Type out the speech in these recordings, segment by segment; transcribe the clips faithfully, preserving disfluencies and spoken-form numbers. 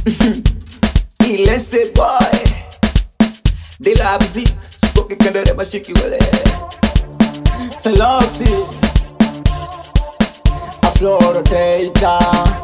Il ese boy de la bzi, spoke kendere mashiki wale Feloxy Afloro Teita.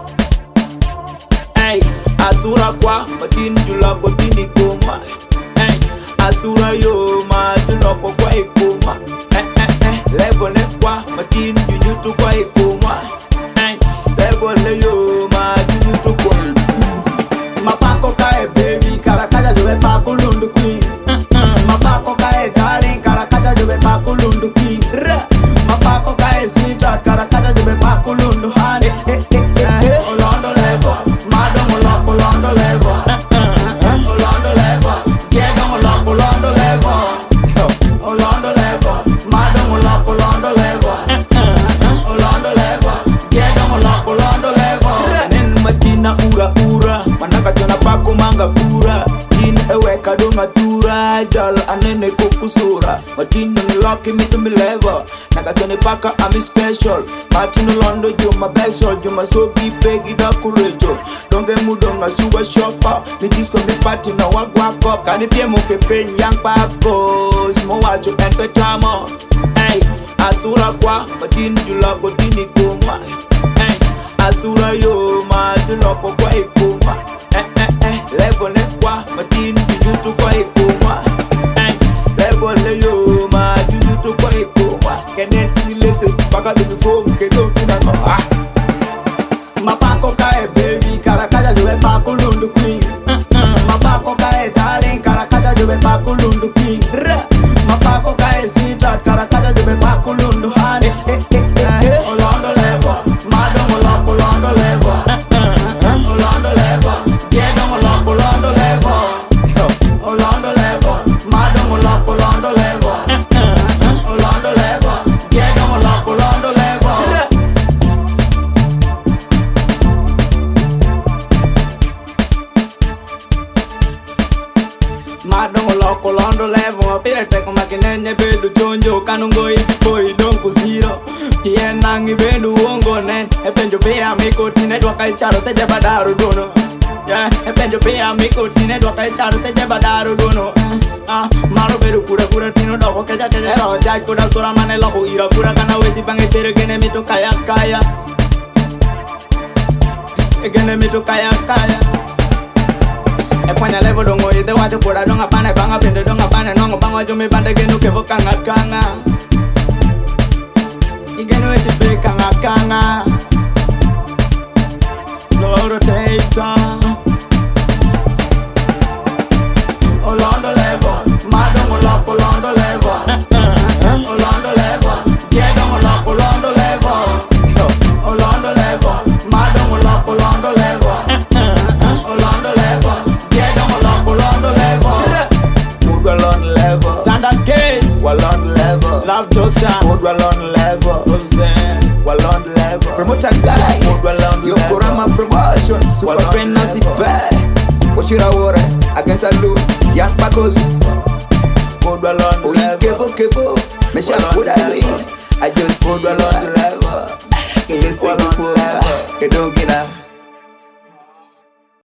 Hey, asura kwa matini jula gotini koma. Hey, asura yo matino kwa kwa ikoma. Eh eh eh, lebo ne kwa matini jujutu kwa ikoma. Hey, lebo le yo matini tu kwa. Mapako kae baby, karakaja jobe pako lundu queen. Mapako kae darling, karakaja jobe pako lundu king. Mapako kae sweetheart, karakaja jobe pako lundu honey. Olondo levo, madam oloko olondo levo. Olondo levo, Diego oloko olondo levo. Olondo levo, madam oloko olondo levo. Olondo levo, Diego oloko olondo levo. Nen matina ura ura, manaka jona pako manga kura. Jin ewe kadonga tura, jal anene kukusura. Matino niloki mitu milevo, naga jone paka ami special. Matino londo juma special, juma sogi pegi da kurejo. Donge mudonga suwa shopper, mi disco mi party na wagwako. Kani pie moke pen yang pako, simo wajo enpe tamo. Hey, asura kwa, matino jula gotini koma. Hey, asura yo, matino kwa kwa ikoma. Eh eh eh, lebo ne kwa, matini jujutu kwa ikoma. Eh, lebo le yo, ma jujutu kwa ikoma. Kenen tini lese, paka dubi fogu kedo kina no ah. Mapako kae baby, karakaja jobe pako lundu queen. Mapako kae darling, karakaja jobe pako lundu king. Mapako kae sweetheart, karakaja jobe pako lundu honey. Olondo levo, madam oloko olondo levo. Olondo levo, Diego oloko olondo levo. Olondo levo, madam oloko olondo levo. Olondo levo, Diego oloko olondo levo. Madam oloko olondo levo. Pire teko makinene bedu chonjo kanungoi boy donku zero. Kien nangi bedu wongo nen. Epenjo pia miko tine dwaka icharo teje badaru dono. Yeah, epenjo pia miko tine dwaka icharo teje badaru dono. Ah, maro bedu kura kura tino doko keja keja ro jai kuda sura mane loko ira kura kana weji bange tere gene mito kaya kaya. Gene mito kaya kaya. Eponya levo dongo ite wacho kura donga pane banga pinde donga pane nongo banga jumi bande genu kevo kanga kanga. Igeno eti pe kanga kanga. Loro teita. Olondo levo, madam oloko olondo levo. Olondo levo, Diego oloko olondo levo. Olondo levo, madam oloko olondo levo. Olondo levo, Diego oloko olondo levo. Mood well on level, Sanda Gate, well on level. Love Doctor, Mood well on level, Rosen, well on level. Promoter guy, mood well on level. Yokorama promotion, super fantasy bad. Oshira wore, against a loot, young pacos. Mood well on level. Kepo kepo, me shall put a I just mood well on level. Listen to level, ke don't get